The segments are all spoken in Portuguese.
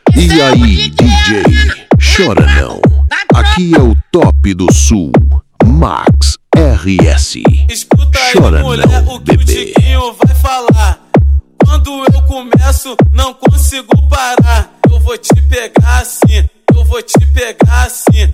E aí, DJ, chora não. Aqui é o top do sul, Max RS. Escuta aí, Chora mulher, não, o que o bebê. Tiquinho vai falar. Quando eu começo, não consigo parar. Eu vou te pegar assim, eu vou te pegar assim.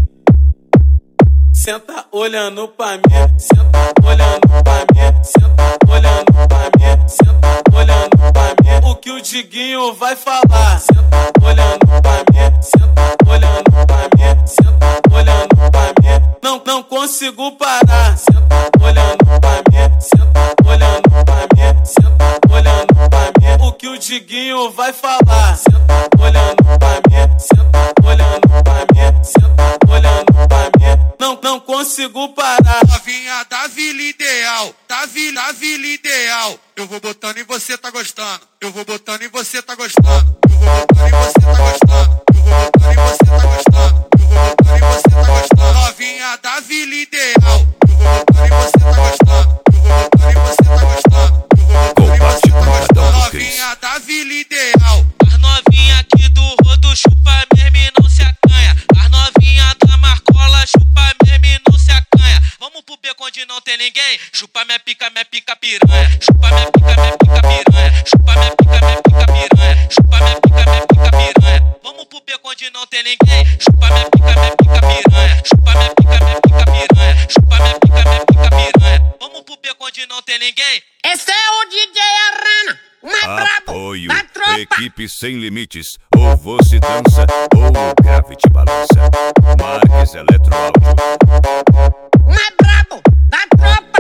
Senta olhando pra mim, senta olhando pra mim, senta olhando pra mim, senta olhando pra mim. O que o Diguinho vai falar? Senta olhando pra mim, senta olhando pra mim, senta olhando pra mim. Não consigo parar. Senta olhando pra mim, senta olhando pra mim, senta olhando pra mim. O que o Diguinho vai falar? Senta olhando pra mim, senta olhando pra mim, senta olhando pra mim. Não consigo parar. Novinha da vila ideal, da vila ideal. Eu vou botando e você tá gostando. Eu vou botando e você tá gostando. Eu vou botando e você tá gostando. Eu vou botando e você tá gostando. Eu vou botando e você tá gostando. Novinha da vila ideal. Eu vou botando e você tá gostando. Eu vou botando e você tá gostando. Eu vou botando e você tá gostando. Novinha da vila ideal. As novinha aqui do rodo chupa mesmo e não se acanha. As novinha da Marcola chupa mesmo e não se acanha. Vamos pro beco onde não tem ninguém. Chupa minha pica piranha. Chupa minha pica piranha. Chupa minha pica piranha. Chupa minha pica piranha. Vamos pro beco onde não tem ninguém. Chupa minha pica piranha. Chupa minha pica piranha. Chupa minha pica piranha. Vamos pro beco onde não tem ninguém. Esse é o DJ Arana, o mais brabo Apoio, da tropa. equipe sem limites. Ou você dança, ou o grave te balança. Marques Eletroáudio. O mais brabo da tropa.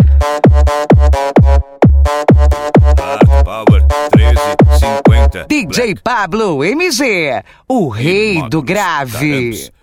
Hard Power 1350. DJ Pablo MG, o rei do grave.